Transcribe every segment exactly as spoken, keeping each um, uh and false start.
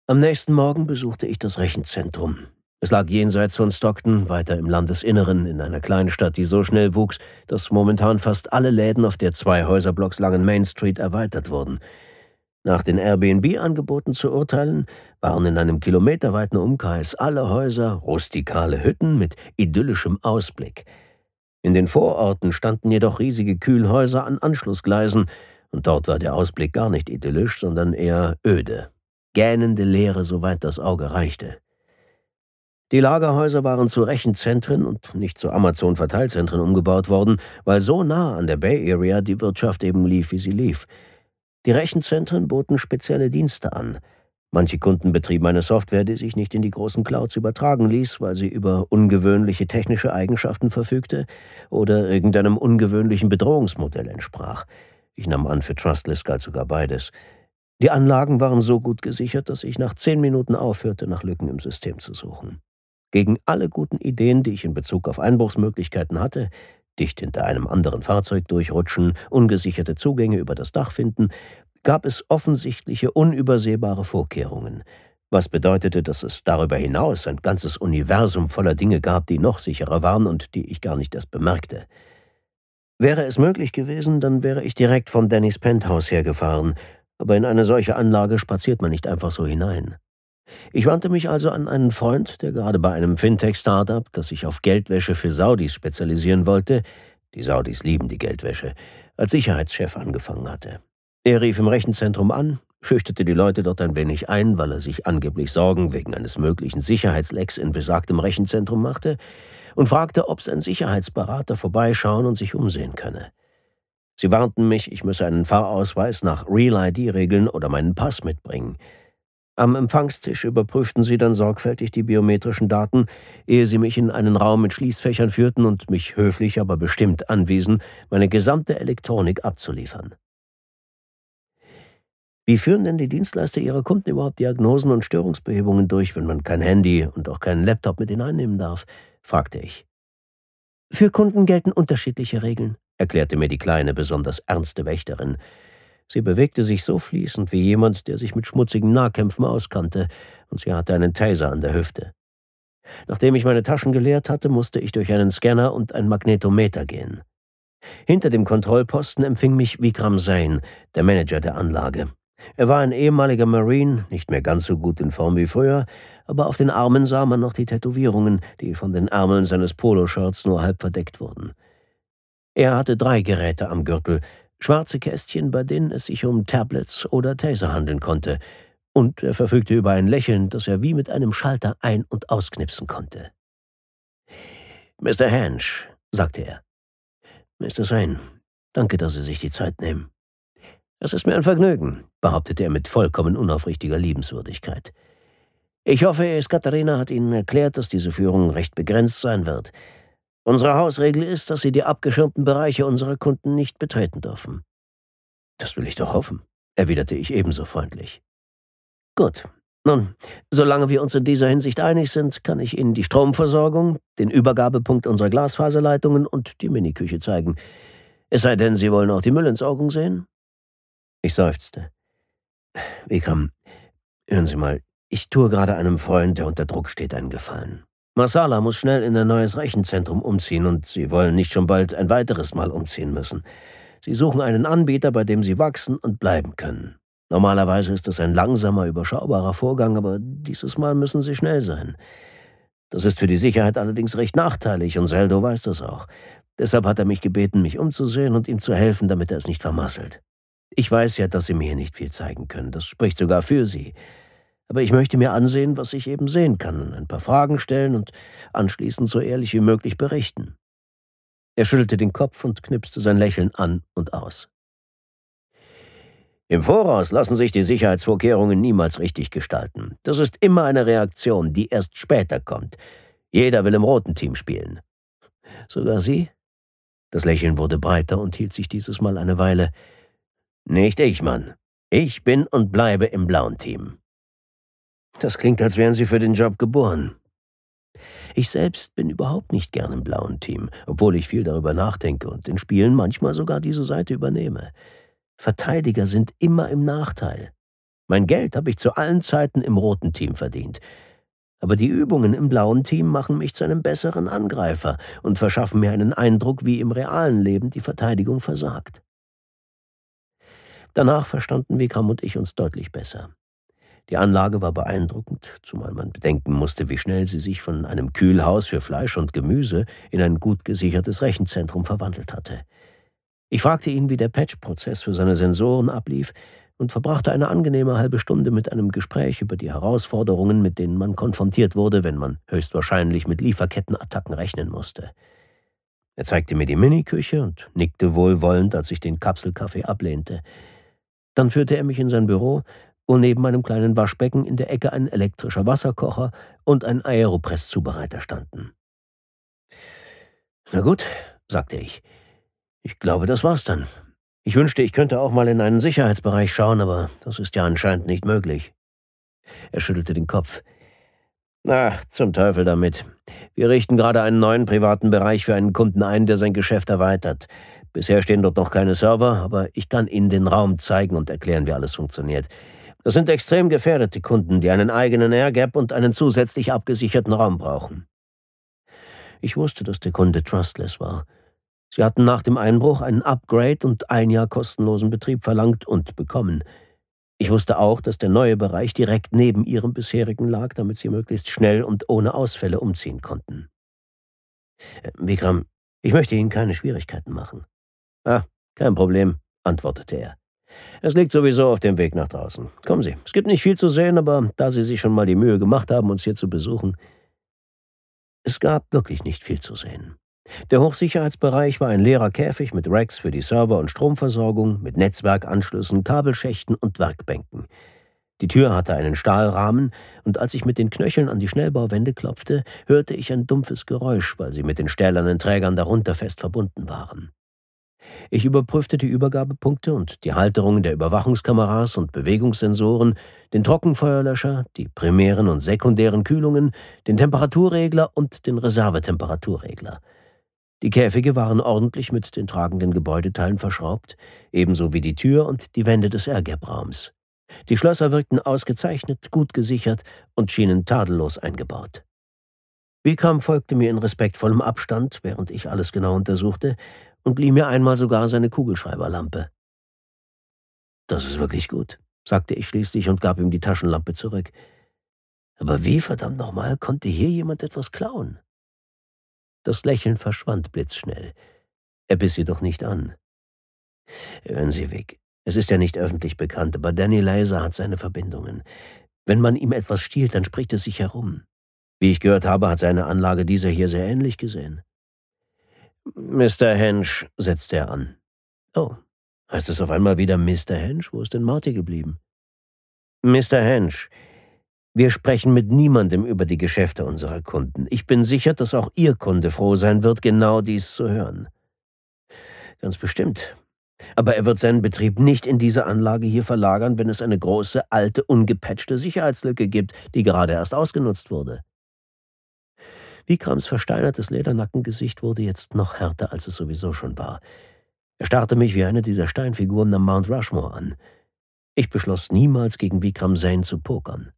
Am nächsten Morgen besuchte ich das Rechenzentrum. Es lag jenseits von Stockton, weiter im Landesinneren, in einer kleinen Stadt, die so schnell wuchs, dass momentan fast alle Läden auf der zwei Häuserblocks langen Main Street erweitert wurden. Nach den Airbnb-Angeboten zu urteilen, waren in einem kilometerweiten Umkreis alle Häuser rustikale Hütten mit idyllischem Ausblick. In den Vororten standen jedoch riesige Kühlhäuser an Anschlussgleisen, und dort war der Ausblick gar nicht idyllisch, sondern eher öde. Gähnende Leere, soweit das Auge reichte. Die Lagerhäuser waren zu Rechenzentren und nicht zu Amazon-Verteilzentren umgebaut worden, weil so nah an der Bay Area die Wirtschaft eben lief, wie sie lief. Die Rechenzentren boten spezielle Dienste an. Manche Kunden betrieben eine Software, die sich nicht in die großen Clouds übertragen ließ, weil sie über ungewöhnliche technische Eigenschaften verfügte oder irgendeinem ungewöhnlichen Bedrohungsmodell entsprach. Ich nahm an, für Trustless galt sogar beides. Die Anlagen waren so gut gesichert, dass ich nach zehn Minuten aufhörte, nach Lücken im System zu suchen. Gegen alle guten Ideen, die ich in Bezug auf Einbruchsmöglichkeiten hatte, dicht hinter einem anderen Fahrzeug durchrutschen, ungesicherte Zugänge über das Dach finden, gab es offensichtliche, unübersehbare Vorkehrungen, was bedeutete, dass es darüber hinaus ein ganzes Universum voller Dinge gab, die noch sicherer waren und die ich gar nicht erst bemerkte. Wäre es möglich gewesen, dann wäre ich direkt von Dannys Penthouse hergefahren, aber in eine solche Anlage spaziert man nicht einfach so hinein. Ich wandte mich also an einen Freund, der gerade bei einem Fintech-Startup, das sich auf Geldwäsche für Saudis spezialisieren wollte, die Saudis lieben die Geldwäsche, als Sicherheitschef angefangen hatte. Er rief im Rechenzentrum an, schüchterte die Leute dort ein wenig ein, weil er sich angeblich Sorgen wegen eines möglichen Sicherheitslecks in besagtem Rechenzentrum machte, und fragte, ob sein Sicherheitsberater vorbeischauen und sich umsehen könne. Sie warnten mich, ich müsse einen Fahrausweis nach Real I D-Regeln oder meinen Pass mitbringen. Am Empfangstisch überprüften sie dann sorgfältig die biometrischen Daten, ehe sie mich in einen Raum mit Schließfächern führten und mich höflich, aber bestimmt anwiesen, meine gesamte Elektronik abzuliefern. Wie führen denn die Dienstleister ihrer Kunden überhaupt Diagnosen und Störungsbehebungen durch, wenn man kein Handy und auch keinen Laptop mit hineinnehmen darf? Fragte ich. Für Kunden gelten unterschiedliche Regeln, erklärte mir die kleine, besonders ernste Wächterin. Sie bewegte sich so fließend wie jemand, der sich mit schmutzigen Nahkämpfen auskannte, und sie hatte einen Taser an der Hüfte. Nachdem ich meine Taschen geleert hatte, musste ich durch einen Scanner und ein Magnetometer gehen. Hinter dem Kontrollposten empfing mich Vikram Sain, der Manager der Anlage. Er war ein ehemaliger Marine, nicht mehr ganz so gut in Form wie früher, aber auf den Armen sah man noch die Tätowierungen, die von den Ärmeln seines Poloshirts nur halb verdeckt wurden. Er hatte drei Geräte am Gürtel, schwarze Kästchen, bei denen es sich um Tablets oder Taser handeln konnte, und er verfügte über ein Lächeln, das er wie mit einem Schalter ein- und ausknipsen konnte. »Mister Hensch«, sagte er. »Mister Sain, danke, dass Sie sich die Zeit nehmen.« »Es ist mir ein Vergnügen«, behauptete er mit vollkommen unaufrichtiger Liebenswürdigkeit. »Ich hoffe, Ex Katharina hat Ihnen erklärt, dass diese Führung recht begrenzt sein wird. Unsere Hausregel ist, dass Sie die abgeschirmten Bereiche unserer Kunden nicht betreten dürfen.« »Das will ich doch hoffen«, erwiderte ich ebenso freundlich. »Gut. Nun, solange wir uns in dieser Hinsicht einig sind, kann ich Ihnen die Stromversorgung, den Übergabepunkt unserer Glasfaserleitungen und die Miniküche zeigen. Es sei denn, Sie wollen auch die Müllentsorgung sehen?« Ich seufzte. »Vikram, hören Sie mal, ich tue gerade einem Freund, der unter Druck steht, einen Gefallen. Masala muss schnell in ein neues Rechenzentrum umziehen und Sie wollen nicht schon bald ein weiteres Mal umziehen müssen. Sie suchen einen Anbieter, bei dem Sie wachsen und bleiben können. Normalerweise ist es ein langsamer, überschaubarer Vorgang, aber dieses Mal müssen Sie schnell sein. Das ist für die Sicherheit allerdings recht nachteilig und Seldo weiß das auch. Deshalb hat er mich gebeten, mich umzusehen und ihm zu helfen, damit er es nicht vermasselt. Ich weiß ja, dass Sie mir nicht viel zeigen können, das spricht sogar für Sie. Aber ich möchte mir ansehen, was ich eben sehen kann, und ein paar Fragen stellen und anschließend so ehrlich wie möglich berichten.« Er schüttelte den Kopf und knipste sein Lächeln an und aus. »Im Voraus lassen sich die Sicherheitsvorkehrungen niemals richtig gestalten. Das ist immer eine Reaktion, die erst später kommt. Jeder will im roten Team spielen.« »Sogar Sie?« Das Lächeln wurde breiter und hielt sich dieses Mal eine Weile. »Nicht ich, Mann. Ich bin und bleibe im blauen Team.« »Das klingt, als wären Sie für den Job geboren.« »Ich selbst bin überhaupt nicht gern im blauen Team, obwohl ich viel darüber nachdenke und in Spielen manchmal sogar diese Seite übernehme. Verteidiger sind immer im Nachteil. Mein Geld habe ich zu allen Zeiten im roten Team verdient. Aber die Übungen im blauen Team machen mich zu einem besseren Angreifer und verschaffen mir einen Eindruck, wie im realen Leben die Verteidigung versagt. Danach verstanden Vikram und ich uns deutlich besser. Die Anlage war beeindruckend, zumal man bedenken musste, wie schnell sie sich von einem Kühlhaus für Fleisch und Gemüse in ein gut gesichertes Rechenzentrum verwandelt hatte. Ich fragte ihn, wie der Patch-Prozess für seine Sensoren ablief, und verbrachte eine angenehme halbe Stunde mit einem Gespräch über die Herausforderungen, mit denen man konfrontiert wurde, wenn man höchstwahrscheinlich mit Lieferkettenattacken rechnen musste. Er zeigte mir die Miniküche und nickte wohlwollend, als ich den Kapselkaffee ablehnte. Dann führte er mich in sein Büro, wo neben einem kleinen Waschbecken in der Ecke ein elektrischer Wasserkocher und ein Aeropress-Zubereiter standen. »Na gut«, sagte ich. »Ich glaube, das war's dann. Ich wünschte, ich könnte auch mal in einen Sicherheitsbereich schauen, aber das ist ja anscheinend nicht möglich.« Er schüttelte den Kopf. »Ach, zum Teufel damit. Wir richten gerade einen neuen privaten Bereich für einen Kunden ein, der sein Geschäft erweitert. Bisher stehen dort noch keine Server, aber ich kann Ihnen den Raum zeigen und erklären, wie alles funktioniert. Das sind extrem gefährdete Kunden, die einen eigenen Airgap und einen zusätzlich abgesicherten Raum brauchen.« Ich wusste, dass der Kunde Trustless war. Sie hatten nach dem Einbruch einen Upgrade und ein Jahr kostenlosen Betrieb verlangt und bekommen. Ich wusste auch, dass der neue Bereich direkt neben ihrem bisherigen lag, damit sie möglichst schnell und ohne Ausfälle umziehen konnten. Äh, »Vikram, ich möchte Ihnen keine Schwierigkeiten machen.« »Ah, kein Problem«, antwortete er. »Es liegt sowieso auf dem Weg nach draußen. Kommen Sie, es gibt nicht viel zu sehen, aber da Sie sich schon mal die Mühe gemacht haben, uns hier zu besuchen.« Es gab wirklich nicht viel zu sehen. Der Hochsicherheitsbereich war ein leerer Käfig mit Racks für die Server- und Stromversorgung, mit Netzwerkanschlüssen, Kabelschächten und Werkbänken. Die Tür hatte einen Stahlrahmen, und als ich mit den Knöcheln an die Schnellbauwände klopfte, hörte ich ein dumpfes Geräusch, weil sie mit den stählernen Trägern darunter fest verbunden waren. Ich überprüfte die Übergabepunkte und die Halterungen der Überwachungskameras und Bewegungssensoren, den Trockenfeuerlöscher, die primären und sekundären Kühlungen, den Temperaturregler und den Reservetemperaturregler. Die Käfige waren ordentlich mit den tragenden Gebäudeteilen verschraubt, ebenso wie die Tür und die Wände des Airgap-Raums. Die Schlösser wirkten ausgezeichnet, gut gesichert und schienen tadellos eingebaut. Vikram folgte mir in respektvollem Abstand, während ich alles genau untersuchte, und lieh mir einmal sogar seine Kugelschreiberlampe. »Das ist wirklich gut«, sagte ich schließlich und gab ihm die Taschenlampe zurück. »Aber wie, verdammt nochmal, konnte hier jemand etwas klauen?« Das Lächeln verschwand blitzschnell. Er biss jedoch nicht an. »Hören Sie, Vic, es ist ja nicht öffentlich bekannt, aber Danny Laser hat seine Verbindungen. Wenn man ihm etwas stiehlt, dann spricht es sich herum. Wie ich gehört habe, hat seine Anlage dieser hier sehr ähnlich gesehen.« »Mister Hensch«, setzte er an. »Oh, heißt es auf einmal wieder Mister Hensch? Wo ist denn Marty geblieben?« »Mister Hensch, wir sprechen mit niemandem über die Geschäfte unserer Kunden. Ich bin sicher, dass auch Ihr Kunde froh sein wird, genau dies zu hören.« »Ganz bestimmt. Aber er wird seinen Betrieb nicht in diese Anlage hier verlagern, wenn es eine große, alte, ungepatchte Sicherheitslücke gibt, die gerade erst ausgenutzt wurde.« Vikrams versteinertes Lernackengesicht wurde jetzt noch härter, als es sowieso schon war. Er starrte mich wie eine dieser Steinfiguren am Mount Rushmore an. Ich beschloss, niemals gegen Vikram Zane zu pokern.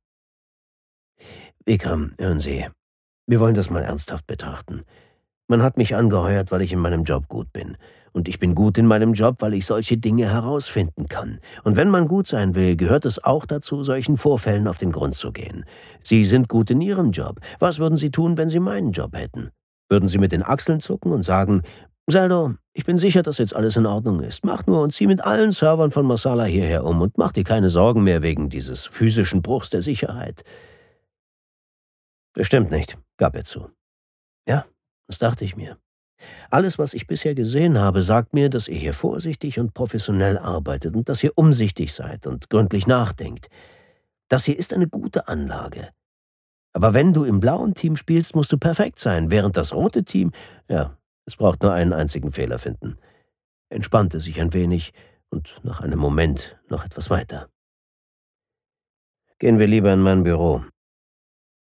»Vikram, hören Sie, wir wollen das mal ernsthaft betrachten. Man hat mich angeheuert, weil ich in meinem Job gut bin. Und ich bin gut in meinem Job, weil ich solche Dinge herausfinden kann. Und wenn man gut sein will, gehört es auch dazu, solchen Vorfällen auf den Grund zu gehen. Sie sind gut in Ihrem Job. Was würden Sie tun, wenn Sie meinen Job hätten? Würden Sie mit den Achseln zucken und sagen, »Zeldo, ich bin sicher, dass jetzt alles in Ordnung ist. Mach nur und zieh mit allen Servern von Marsala hierher um und mach dir keine Sorgen mehr wegen dieses physischen Bruchs der Sicherheit.« »Bestimmt nicht«, gab er zu. »Ja, das dachte ich mir. Alles, was ich bisher gesehen habe, sagt mir, dass ihr hier vorsichtig und professionell arbeitet und dass ihr umsichtig seid und gründlich nachdenkt. Das hier ist eine gute Anlage. Aber wenn du im blauen Team spielst, musst du perfekt sein, während das rote Team, ja, es braucht nur einen einzigen Fehler finden.« Entspannte sich ein wenig und nach einem Moment noch etwas weiter. »Gehen wir lieber in mein Büro.